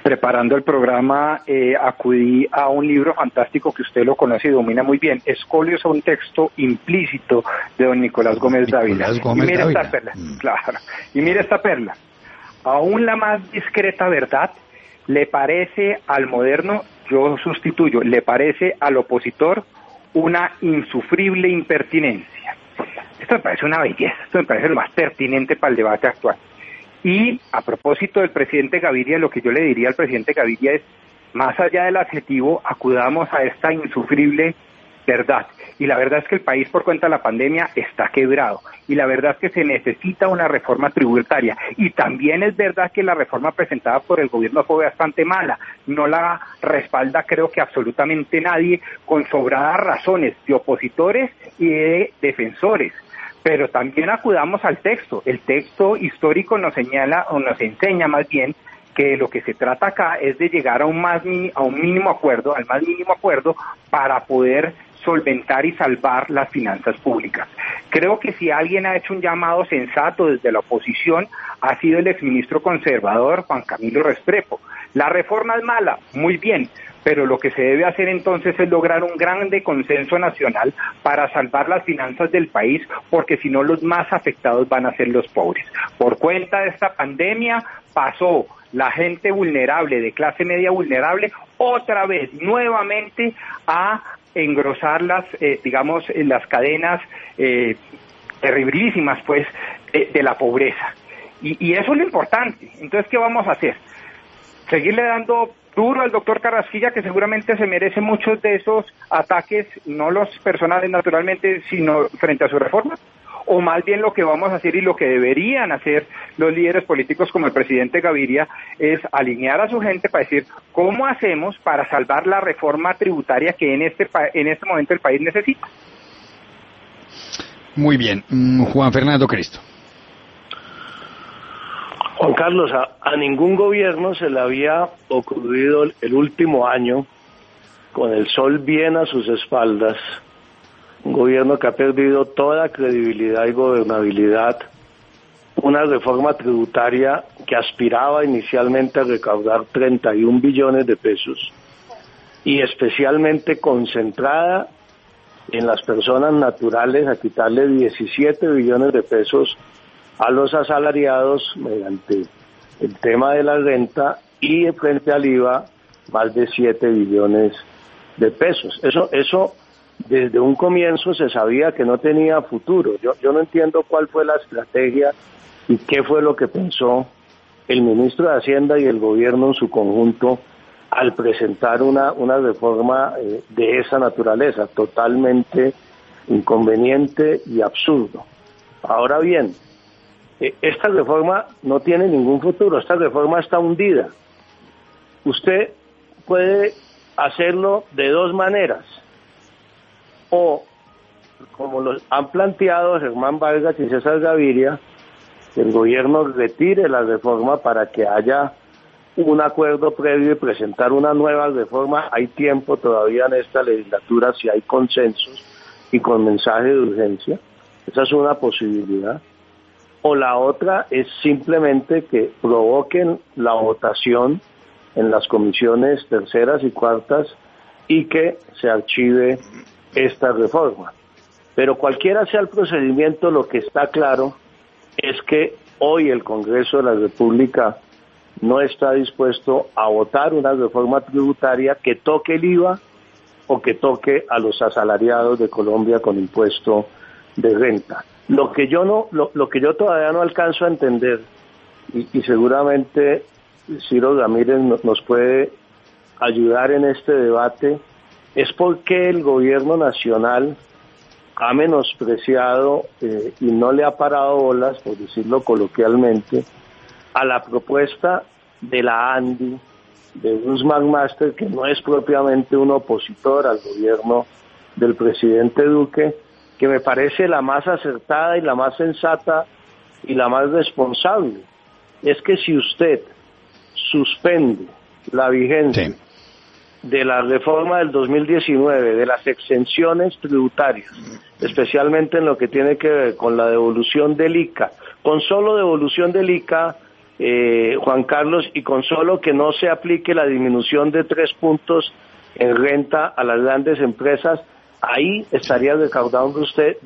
preparando el programa, acudí a un libro fantástico que usted lo conoce y domina muy bien, Escolios, a un texto implícito de don Nicolás Gómez Dávila. Y mire esta perla, claro, y mire esta perla. Aún la más discreta verdad le parece al moderno, yo sustituyo, le parece al opositor una insufrible impertinencia. Esto me parece una belleza, esto me parece lo más pertinente para el debate actual. Y a propósito del presidente Gaviria, lo que yo le diría al presidente Gaviria es, más allá del adjetivo, acudamos a esta insufrible verdad. Y la verdad es que el país por cuenta de la pandemia está quebrado. Y la verdad es que se necesita una reforma tributaria. Y también es verdad que la reforma presentada por el gobierno fue bastante mala. No la respalda, creo que absolutamente nadie, con sobradas razones de opositores y de defensores. Pero también acudamos al texto. El texto histórico nos señala, o nos enseña más bien, que lo que se trata acá es de llegar a un mínimo acuerdo, al más mínimo acuerdo, para poder solventar y salvar las finanzas públicas. Creo que si alguien ha hecho un llamado sensato desde la oposición, ha sido el exministro conservador Juan Camilo Restrepo. La reforma es mala, muy bien, pero lo que se debe hacer entonces es lograr un grande consenso nacional para salvar las finanzas del país, porque si no los más afectados van a ser los pobres. Por cuenta de esta pandemia pasó la gente vulnerable, de clase media vulnerable, otra vez, nuevamente, a engrosar las cadenas terribilísimas, pues, de la pobreza. Y eso es lo importante. Entonces, ¿qué vamos a hacer? Seguirle dando duro al doctor Carrasquilla, que seguramente se merece muchos de esos ataques, no los personales naturalmente, sino frente a su reforma. O más bien lo que vamos a hacer y lo que deberían hacer los líderes políticos como el presidente Gaviria es alinear a su gente para decir cómo hacemos para salvar la reforma tributaria que en este momento el país necesita. Muy bien. Juan Fernando Cristo. Juan Carlos, a ningún gobierno se le había ocurrido el último año, con el sol bien a sus espaldas, un gobierno que ha perdido toda credibilidad y gobernabilidad, una reforma tributaria que aspiraba inicialmente a recaudar 31 billones de pesos y especialmente concentrada en las personas naturales, a quitarle 17 billones de pesos a los asalariados mediante el tema de la renta y frente al IVA más de 7 billones de pesos. Eso desde un comienzo se sabía que no tenía futuro. Yo no entiendo cuál fue la estrategia y qué fue lo que pensó el ministro de Hacienda y el gobierno en su conjunto al presentar una reforma de esa naturaleza, totalmente inconveniente y absurdo. Ahora bien, esta reforma no tiene ningún futuro, esta reforma está hundida. Usted puede hacerlo de dos maneras, o como lo han planteado Germán Vargas y César Gaviria, que el gobierno retire la reforma para que haya un acuerdo previo y presentar una nueva reforma. Hay tiempo todavía en esta legislatura si hay consensos y con mensaje de urgencia. Esa es una posibilidad. O la otra es simplemente que provoquen la votación en las comisiones terceras y cuartas y que se archive esta reforma. Pero cualquiera sea el procedimiento, lo que está claro es que hoy el Congreso de la República no está dispuesto a votar una reforma tributaria que toque el IVA o que toque a los asalariados de Colombia con impuesto de renta. Lo que yo todavía no alcanzo a entender, y seguramente Ciro Ramírez nos puede ayudar en este debate, es por qué el gobierno nacional ha menospreciado y no le ha parado bolas, por decirlo coloquialmente, a la propuesta de la ANDI, de Bruce McMaster, que no es propiamente un opositor al gobierno del presidente Duque, que me parece la más acertada y la más sensata y la más responsable. Es que si usted suspende la vigencia de la reforma del 2019, de las exenciones tributarias, especialmente en lo que tiene que ver con la devolución del ICA, con solo devolución del ICA Juan Carlos, y con solo que no se aplique la disminución de 3 puntos en renta a las grandes empresas, ahí estaría recaudando usted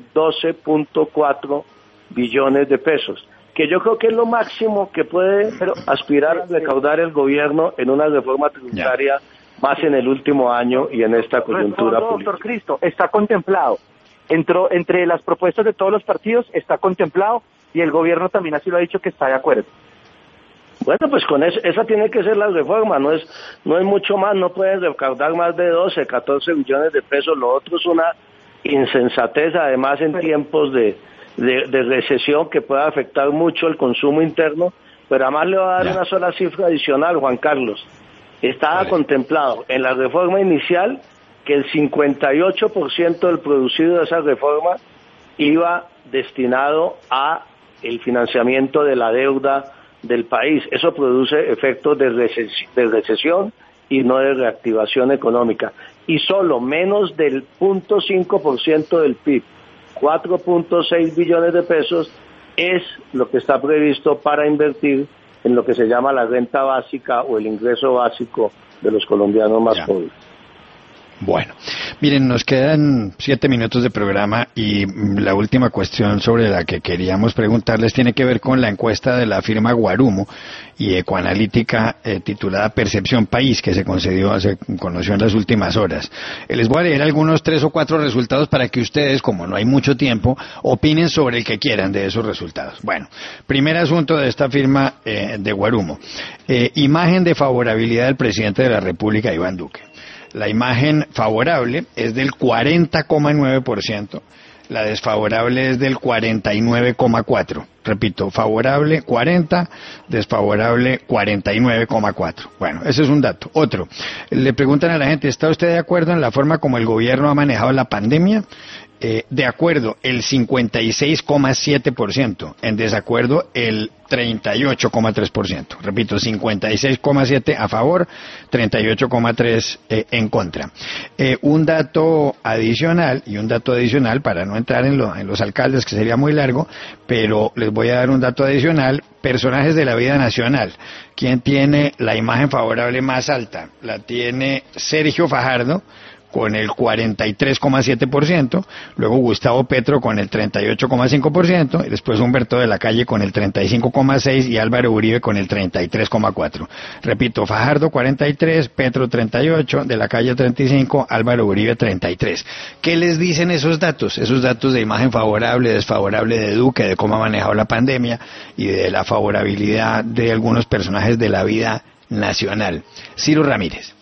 12.4 billones de pesos, que yo creo que es lo máximo que puede aspirar a recaudar el gobierno en una reforma tributaria, más en el último año y en esta coyuntura política. Doctor Cristo, está contemplado. Entre las propuestas de todos los partidos está contemplado, y el gobierno también así lo ha dicho que está de acuerdo. Bueno, pues con esa tiene que ser la reforma, no es mucho más, no pueden recaudar más de 12, 14 billones de pesos, lo otro es una insensatez, además en tiempos de recesión que puede afectar mucho el consumo interno, pero además le va a dar una sola cifra adicional, Juan Carlos. Estaba contemplado en la reforma inicial que el 58% del producido de esa reforma iba destinado a el financiamiento de la deuda del país. Eso produce efectos de recesión y no de reactivación económica. Y solo menos del 0.5% del PIB, 4.6 billones de pesos, es lo que está previsto para invertir en lo que se llama la renta básica o el ingreso básico de los colombianos más pobres. Bueno, miren, nos quedan 7 minutos de programa y la última cuestión sobre la que queríamos preguntarles tiene que ver con la encuesta de la firma Guarumo y Ecoanalítica titulada Percepción País, que se conoció en las últimas horas. Les voy a leer algunos 3 o 4 resultados para que ustedes, como no hay mucho tiempo, opinen sobre el que quieran de esos resultados. Bueno, primer asunto de esta firma de Guarumo. Imagen de favorabilidad del presidente de la República, Iván Duque. La imagen favorable es del 40,9%, la desfavorable es del 49,4%. Repito, favorable 40, desfavorable 49,4%. Bueno, ese es un dato. Otro, le preguntan a la gente, ¿está usted de acuerdo en la forma como el gobierno ha manejado la pandemia? De acuerdo, el 56,7%, en desacuerdo el 38,3%. Repito, 56,7% a favor, 38,3% en contra. Un dato adicional para no entrar en los alcaldes, que sería muy largo, pero les voy a dar un dato adicional. Personajes de la vida nacional. ¿Quién tiene la imagen favorable más alta? La tiene Sergio Fajardo, con el 43,7%, luego Gustavo Petro con el 38,5%, y después Humberto de la Calle con el 35,6% y Álvaro Uribe con el 33,4%. Repito, Fajardo 43%, Petro 38%, de la Calle 35%, Álvaro Uribe 33%. ¿Qué les dicen esos datos? Esos datos de imagen favorable, desfavorable de Duque, de cómo ha manejado la pandemia y de la favorabilidad de algunos personajes de la vida nacional. Ciro Ramírez.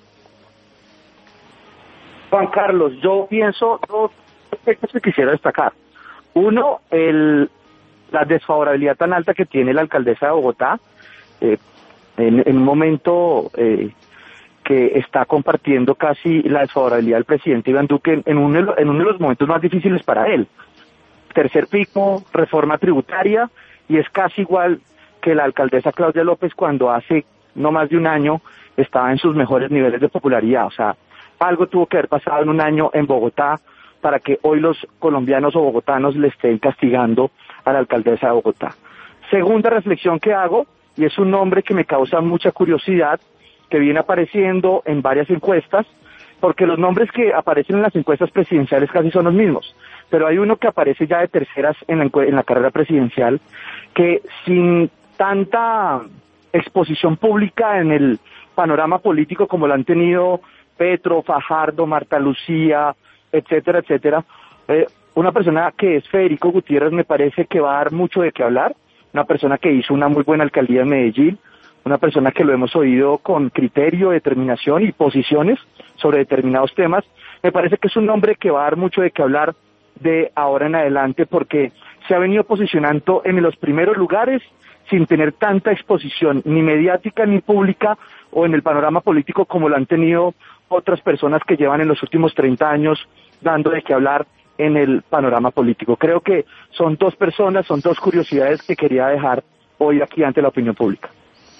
Juan Carlos, yo pienso dos aspectos que quisiera destacar. Uno, la desfavorabilidad tan alta que tiene la alcaldesa de Bogotá, en un momento que está compartiendo casi la desfavorabilidad del presidente Iván Duque en uno de los momentos más difíciles para él. Tercer pico, reforma tributaria, y es casi igual que la alcaldesa Claudia López cuando hace no más de un año estaba en sus mejores niveles de popularidad. O sea, algo tuvo que haber pasado en un año en Bogotá para que hoy los colombianos o bogotanos le estén castigando a la alcaldesa de Bogotá. Segunda reflexión que hago, y es un nombre que me causa mucha curiosidad, que viene apareciendo en varias encuestas, porque los nombres que aparecen en las encuestas presidenciales casi son los mismos, pero hay uno que aparece ya de terceras en la carrera presidencial, que sin tanta exposición pública en el panorama político como lo han tenido Petro, Fajardo, Marta Lucía, etcétera, etcétera. Una persona que es Federico Gutiérrez me parece que va a dar mucho de qué hablar, una persona que hizo una muy buena alcaldía en Medellín, una persona que lo hemos oído con criterio, determinación y posiciones sobre determinados temas. Me parece que es un hombre que va a dar mucho de qué hablar de ahora en adelante, porque se ha venido posicionando en los primeros lugares sin tener tanta exposición ni mediática ni pública o en el panorama político como lo han tenido otras personas que llevan en los últimos 30 años dando de qué hablar en el panorama político. Creo que son dos personas, son dos curiosidades que quería dejar hoy aquí ante la opinión pública.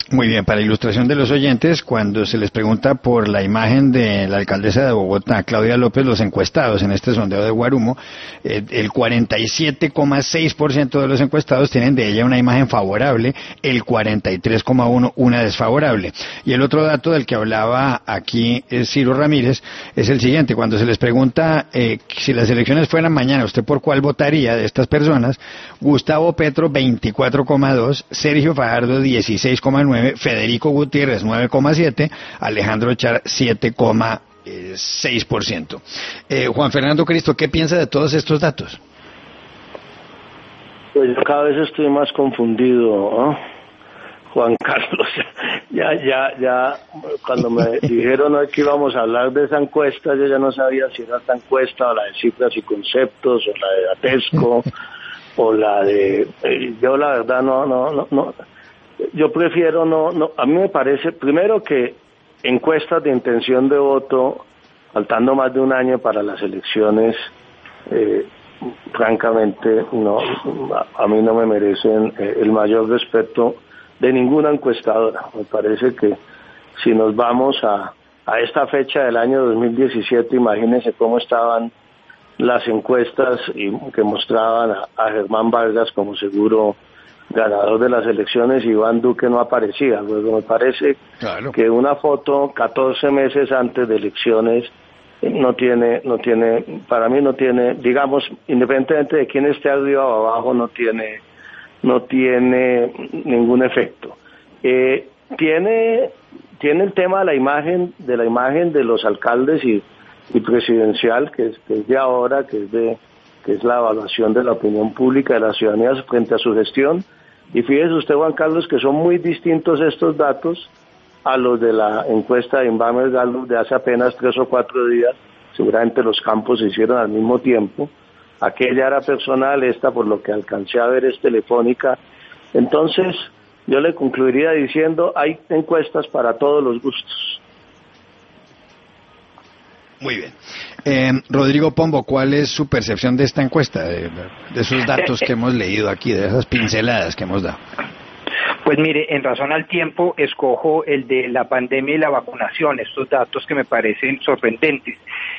Muy bien, para ilustración de los oyentes, cuando se les pregunta por la imagen de la alcaldesa de Bogotá, Claudia López, los encuestados en este sondeo de Guarumo, el 47,6% de los encuestados tienen de ella una imagen favorable, el 43,1% una desfavorable. Y el otro dato del que hablaba aquí Ciro Ramírez es el siguiente: cuando se les pregunta si las elecciones fueran mañana, ¿usted por cuál votaría de estas personas? Gustavo Petro 24,2%, Sergio Fajardo 16,9%, Federico Gutiérrez 9,7%, Alejandro Char 7,6%. Juan Fernando Cristo, ¿qué piensa de todos estos datos? Pues yo cada vez estoy más confundido, ¿no? Juan Carlos, ya, cuando me dijeron hoy que íbamos a hablar de esa encuesta, yo ya no sabía si era esta encuesta o la de cifras y conceptos, o la de Atesco, o la de... yo la verdad no, yo prefiero no, a mí me parece, primero, que encuestas de intención de voto, faltando más de un año para las elecciones, francamente, no, a mí no me merecen el mayor respeto de ninguna encuestadora. Me parece que si nos vamos a esta fecha del año 2017, imagínense cómo estaban las encuestas y que mostraban a Germán Vargas como seguro ganador de las elecciones, y Iván Duque no aparecía. Luego me parece que una foto 14 meses antes de elecciones no tiene, para mí no tiene, digamos, independientemente de quién esté arriba o abajo, no tiene ningún efecto. Tiene el tema de la imagen de los alcaldes y presidencial, que es de ahora, que es la evaluación de la opinión pública de la ciudadanía frente a su gestión. Y fíjese usted, Juan Carlos, que son muy distintos estos datos a los de la encuesta de Inbamer Gallup de hace apenas 3 o 4 días. Seguramente los campos se hicieron al mismo tiempo. Aquella era personal, esta, por lo que alcancé a ver, es telefónica. Entonces, yo le concluiría diciendo, hay encuestas para todos los gustos. Muy bien. Rodrigo Pombo, ¿cuál es su percepción de esta encuesta, de esos datos que hemos leído aquí, de esas pinceladas que hemos dado? Pues mire, en razón al tiempo, escojo el de la pandemia y la vacunación, estos datos que me parecen sorprendentes.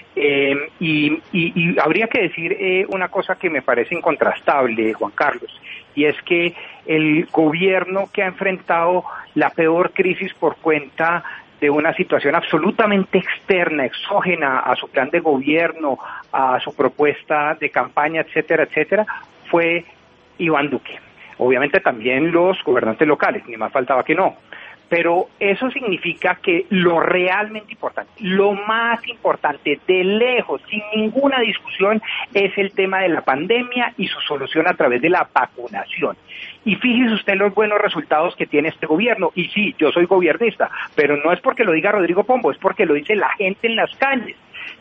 Y habría que decir una cosa que me parece incontrastable, Juan Carlos, y es que el gobierno que ha enfrentado la peor crisis por cuenta de una situación absolutamente externa, exógena a su plan de gobierno, a su propuesta de campaña, etcétera, etcétera, fue Iván Duque. Obviamente también los gobernantes locales, ni más faltaba que no. Pero eso significa que lo realmente importante, lo más importante, de lejos, sin ninguna discusión, es el tema de la pandemia y su solución a través de la vacunación. Y fíjese usted los buenos resultados que tiene este gobierno. Y sí, yo soy gobernista, pero no es porque lo diga Rodrigo Pombo, es porque lo dice la gente en las calles.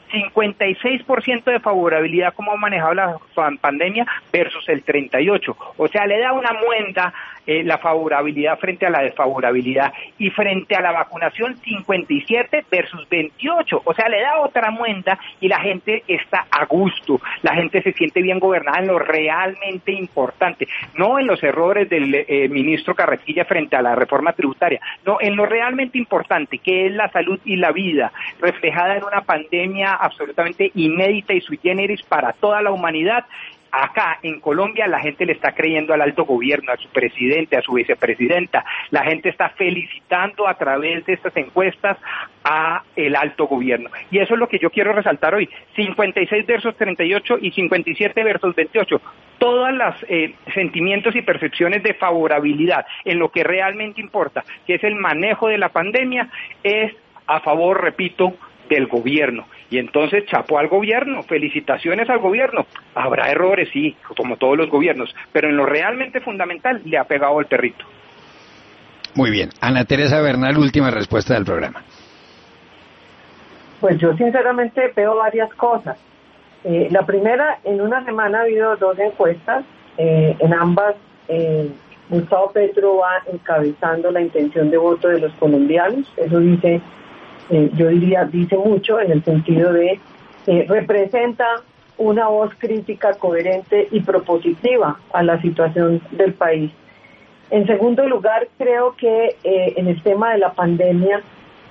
56% de favorabilidad como ha manejado la pandemia versus el 38%. O sea, le da una muenda la favorabilidad frente a la desfavorabilidad. Y frente a la vacunación, 57 versus 28. O sea, le da otra muenda y la gente está a gusto. La gente se siente bien gobernada en lo realmente importante. No en los errores del ministro Carrasquilla frente a la reforma tributaria. No, en lo realmente importante, que es la salud y la vida, reflejada en una pandemia absolutamente inédita y sui generis para toda la humanidad. Acá en Colombia la gente le está creyendo al alto gobierno, a su presidente, a su vicepresidenta. La gente está felicitando a través de estas encuestas a el alto gobierno. Y eso es lo que yo quiero resaltar hoy. 56 versus 38 y 57 versus 28. Todos los sentimientos y percepciones de favorabilidad en lo que realmente importa, que es el manejo de la pandemia, es a favor, repito, del gobierno. Y entonces chapó al gobierno, felicitaciones al gobierno. Habrá errores, sí, como todos los gobiernos, pero en lo realmente fundamental le ha pegado el perrito. Muy bien. Ana Teresa Bernal, última respuesta del programa. Pues yo sinceramente veo varias cosas. La primera, en una semana ha habido 2 encuestas, en ambas Gustavo Petro va encabezando la intención de voto de los colombianos. Eso dice, yo diría, dice mucho en el sentido de representa una voz crítica, coherente y propositiva a la situación del país. En segundo lugar, creo que en el tema de la pandemia,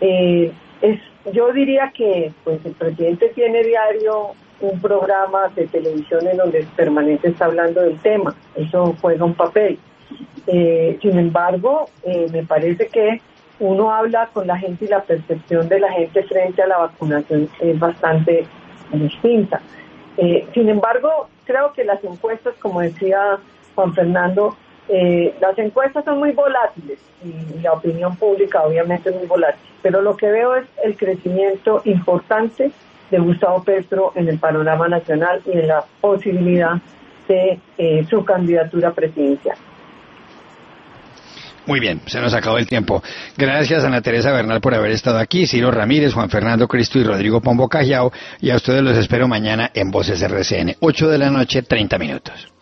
yo diría que pues el presidente tiene diario un programa de televisión en donde permanente está hablando del tema. Eso juega un papel. Sin embargo, me parece que uno habla con la gente y la percepción de la gente frente a la vacunación es bastante distinta. Sin embargo, creo que las encuestas, como decía Juan Fernando, las encuestas son muy volátiles y la opinión pública obviamente es muy volátil, pero lo que veo es el crecimiento importante de Gustavo Petro en el panorama nacional y en la posibilidad de su candidatura presidencial. Muy bien, se nos acabó el tiempo. Gracias Ana Teresa Bernal por haber estado aquí, Ciro Ramírez, Juan Fernando Cristo y Rodrigo Pombo Callao, y a ustedes los espero mañana en Voces RCN, 8 de la noche, 30 minutos.